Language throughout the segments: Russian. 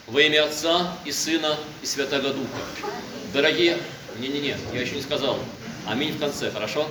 Во имя Отца и Сына и Святого Духа. Дорогие, я еще не сказал. Аминь в конце, хорошо?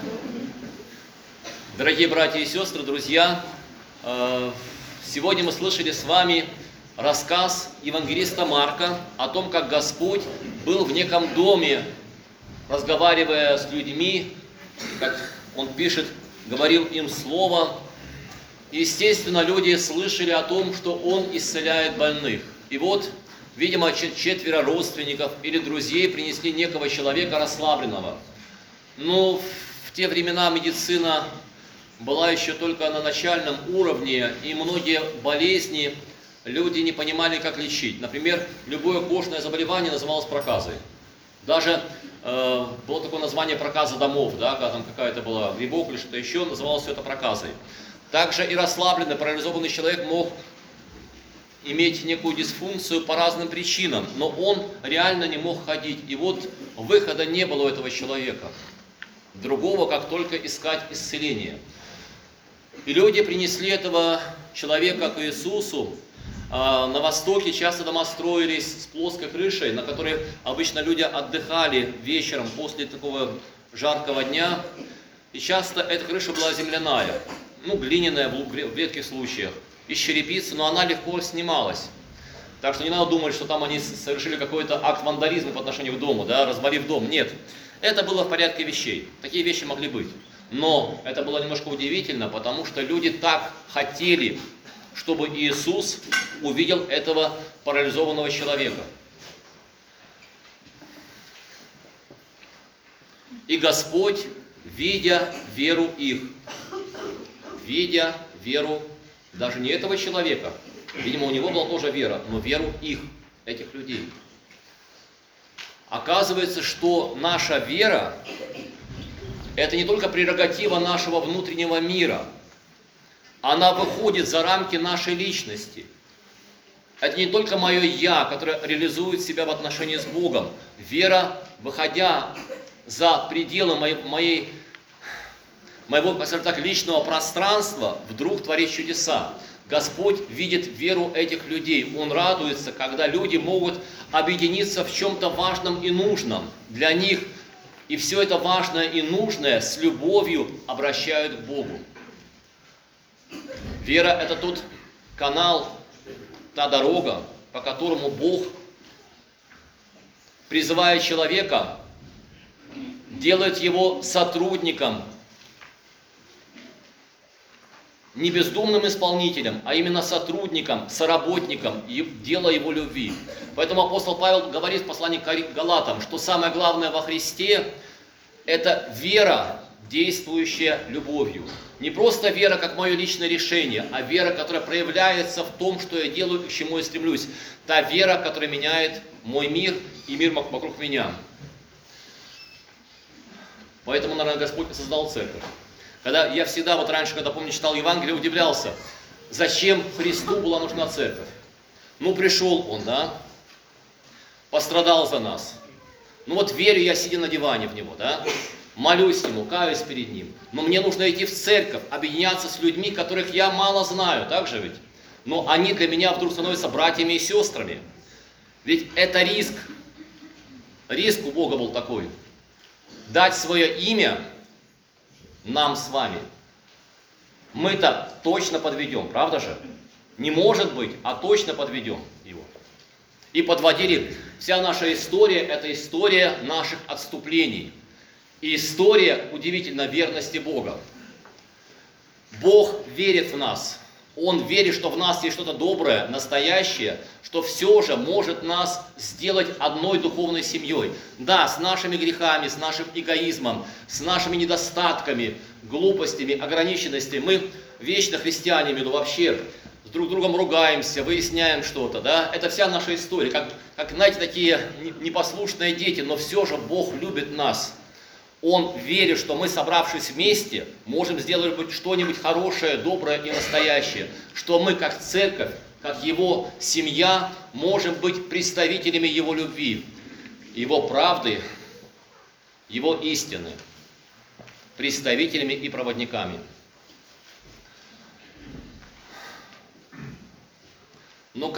Дорогие братья и сестры, друзья, сегодня мы слышали с вами рассказ евангелиста Марка о том, как Господь был в неком доме, разговаривая с людьми, как Он пишет, говорил им слово. Естественно, люди слышали о том, что Он исцеляет больных. И вот, видимо, 4 родственников или друзей принесли некого человека расслабленного. Но в те времена медицина была еще только на начальном уровне, и многие болезни люди не понимали, как лечить. Например, любое кожное заболевание называлось проказой. Даже было такое название проказа домов, да, когда там какая-то была грибок или что-то еще, называлось все это проказой. Также и расслабленный, парализованный человек мог иметь некую дисфункцию по разным причинам, но он реально не мог ходить. И вот выхода не было у этого человека, другого, как только искать исцеление. И люди принесли этого человека к Иисусу. На Востоке часто дома строились с плоской крышей, на которой обычно люди отдыхали вечером после такого жаркого дня. И часто эта крыша была земляная, глиняная в редких случаях, из черепицы, но она легко снималась. Так что не надо думать, что там они совершили какой-то акт вандализма по отношению к дому, да, развалив дом. Нет, это было в порядке вещей. Такие вещи могли быть. Но это было немножко удивительно, потому что люди так хотели, чтобы Иисус увидел этого парализованного человека. И Господь, видя веру их, видя веру даже не этого человека, видимо, у него была тоже вера, но веру их, этих людей. Оказывается, что наша вера – это не только прерогатива нашего внутреннего мира, она выходит за рамки нашей личности. Это не только мое «я», которое реализует себя в отношении с Богом. Вера, выходя за пределы моего, скажем так, личного пространства, вдруг творит чудеса. Господь видит веру этих людей. Он радуется, когда люди могут объединиться в чем-то важном и нужном для них. И все это важное и нужное с любовью обращают к Богу. Вера – это тот канал, та дорога, по которому Бог, призывая человека, делает его сотрудником, не бездумным исполнителем, а именно сотрудником, соработником дела его любви. Поэтому апостол Павел говорит в послании к Галатам, что самое главное во Христе – это вера, действующая любовью. Не просто вера, как мое личное решение, а вера, которая проявляется в том, что я делаю и к чему я стремлюсь. Та вера, которая меняет мой мир и мир вокруг меня. Поэтому, наверное, Господь создал церковь. Когда я всегда, раньше, когда, помню, читал Евангелие, удивлялся, зачем Христу была нужна церковь. Пришел Он, да, пострадал за нас. Верю я, сидя на диване в Него, да, молюсь Ему, каюсь перед Ним. Но мне нужно идти в церковь, объединяться с людьми, которых я мало знаю, так же ведь? Но они для меня вдруг становятся братьями и сестрами. Ведь это риск. Риск у Бога был такой. Дать свое имя нам с вами. Мы-то точно подведем, правда же? Не может быть, а точно подведем его. И подводили. Вся наша история – это история наших отступлений. И история, удивительно, верности Бога. Бог верит в нас. Он верит, что в нас есть что-то доброе, настоящее, что все же может нас сделать одной духовной семьей. Да, с нашими грехами, с нашим эгоизмом, с нашими недостатками, глупостями, ограниченностями. Мы вечно христиане, вообще с друг другом ругаемся, выясняем что-то. Да? Это вся наша история. Как, знаете, такие непослушные дети, но все же Бог любит нас. Он верит, что мы, собравшись вместе, можем сделать что-нибудь хорошее, доброе и настоящее. Что мы, как церковь, как Его семья, можем быть представителями Его любви, Его правды, Его истины, представителями и проводниками. Но как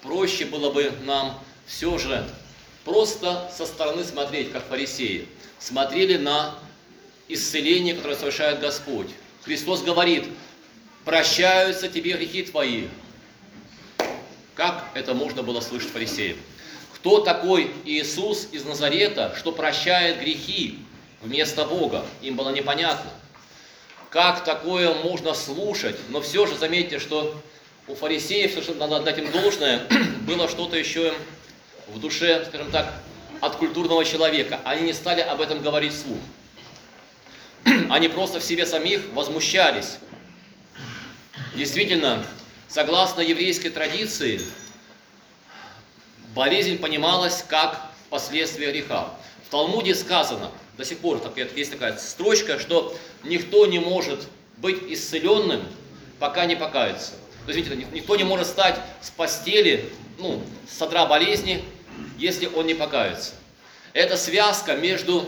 проще было бы нам все же просто со стороны смотреть, как фарисеи смотрели на исцеление, которое совершает Господь. Христос говорит: прощаются тебе грехи твои. Как это можно было слышать фарисеям? Кто такой Иисус из Назарета, что прощает грехи вместо Бога? Им было непонятно. Как такое можно слушать? Но все же заметьте, что у фарисеев, совершенно надо отдать им должное, было что-то еще в душе, скажем так, от культурного человека. Они не стали об этом говорить вслух. Они просто в себе самих возмущались. Действительно, согласно еврейской традиции, болезнь понималась как последствие греха. В Талмуде сказано, до сих пор есть такая строчка, что никто не может быть исцеленным, пока не покается. То есть, видите, никто не может встать с постели, с содра болезни, если он не покается. Эта связка между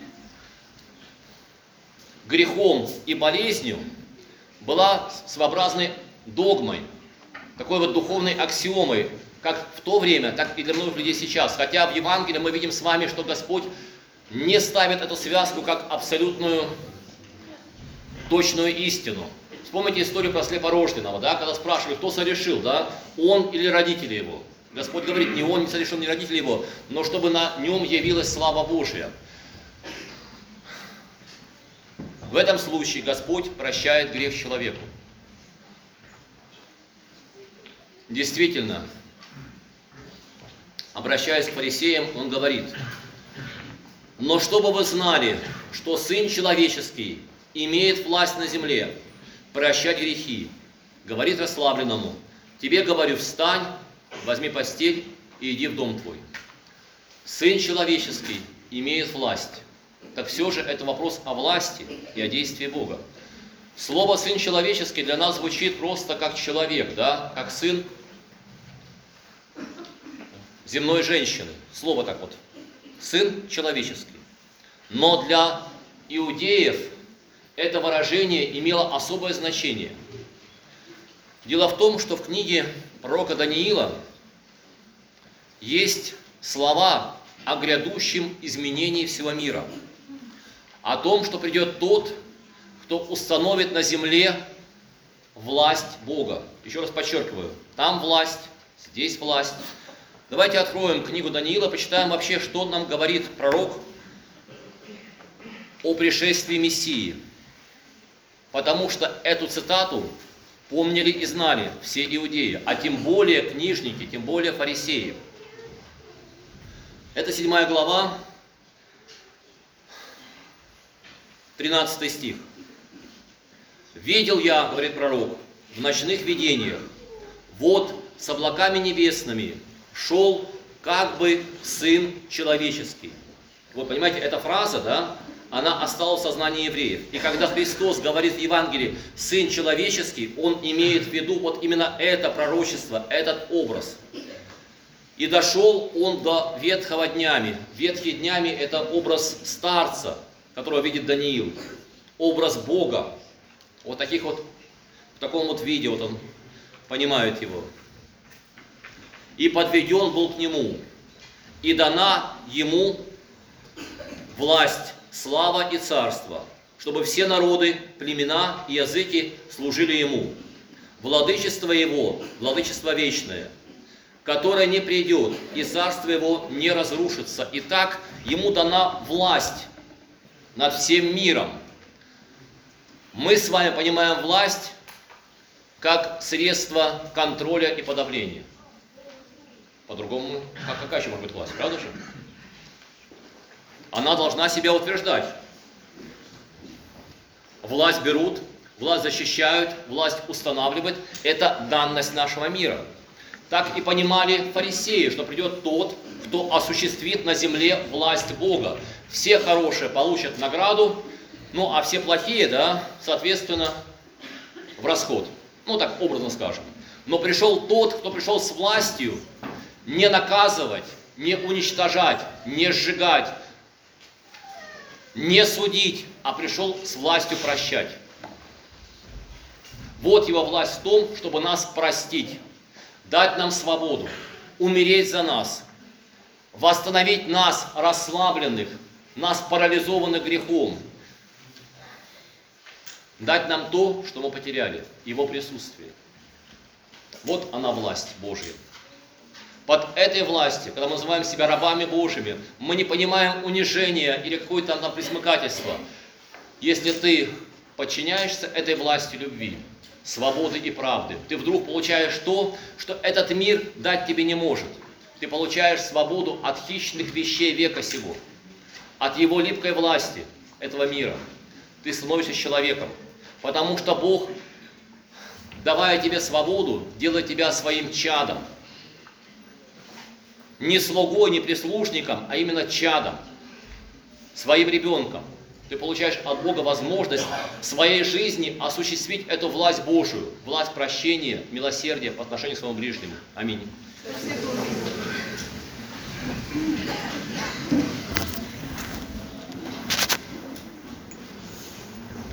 грехом и болезнью была своеобразной догмой, такой вот духовной аксиомой, как в то время, так и для многих людей сейчас. Хотя в Евангелии мы видим с вами, что Господь не ставит эту связку как абсолютную точную истину. Вспомните историю про слепорожденного, да, когда спрашивали, кто согрешил, да, он или родители его. Господь говорит, не он, не согрешил, не родители его, но чтобы на нем явилась слава Божия. В этом случае Господь прощает грех человеку. Действительно, обращаясь к фарисеям, он говорит: но чтобы вы знали, что Сын Человеческий имеет власть на земле прощать грехи, говорит расслабленному: тебе говорю, встань, возьми постель и иди в дом твой. Сын Человеческий имеет власть. Так все же это вопрос о власти и о действии Бога. Слово «сын человеческий» для нас звучит просто как человек, да? Как сын земной женщины. Слово так вот. Сын человеческий. Но для иудеев это выражение имело особое значение. Дело в том, что в книге пророка Даниила есть слова о грядущем изменении всего мира. О том, что придет тот, кто установит на земле власть Бога. Еще раз подчеркиваю, там власть, здесь власть. Давайте откроем книгу Даниила, почитаем вообще, что нам говорит пророк о пришествии Мессии. Потому что эту цитату помнили и знали все иудеи, а тем более книжники, тем более фарисеи. Это 7 глава, 13 стих. «Видел я, — говорит пророк, — в ночных видениях, вот с облаками небесными шел как бы Сын Человеческий». Вот, понимаете, эта фраза, да, она осталась в сознании евреев. И когда Христос говорит в Евангелии «Сын Человеческий», Он имеет в виду вот именно это пророчество, этот образ. «И дошел Он до ветхого днями». Ветхие днями – это образ старца, которого видит Даниил, образ Бога. Вот таких вот, в таком вот виде вот он понимает его. «И подведен был к нему, и дана ему власть, слава и царство, чтобы все народы, племена и языки служили ему. Владычество его, владычество вечное, которое не придет, и царство его не разрушится. Итак, ему дана власть над всем миром». Мы с вами понимаем власть как средство контроля и подавления. По-другому, какая еще может быть власть, правда же? Она должна себя утверждать. Власть берут, власть защищают, власть устанавливают. Это данность нашего мира. Так и понимали фарисеи, что придет тот, кто осуществит на земле власть Бога. Все хорошие получат награду, ну а все плохие, да, соответственно, в расход. Ну так образно скажем. Но пришел тот, кто пришел с властью не наказывать, не уничтожать, не сжигать, не судить, а пришел с властью прощать. Вот его власть в том, чтобы нас простить, дать нам свободу, умереть за нас, восстановить нас, расслабленных, нас, парализованных грехом, дать нам то, что мы потеряли, Его присутствие. Вот она, власть Божья. Под этой властью, когда мы называем себя рабами Божьими, мы не понимаем унижения или какое-то нам присмыкательство. Если ты подчиняешься этой власти любви, свободы и правды, ты вдруг получаешь то, что этот мир дать тебе не может. Ты получаешь свободу от хищных вещей века сего, от его липкой власти этого мира. Ты становишься человеком, потому что Бог, давая тебе свободу, делает тебя своим чадом. Не слугой, не прислушником, а именно чадом, своим ребенком. Ты получаешь от Бога возможность в своей жизни осуществить эту власть Божию, власть прощения, милосердия по отношению к своему ближнему. Аминь.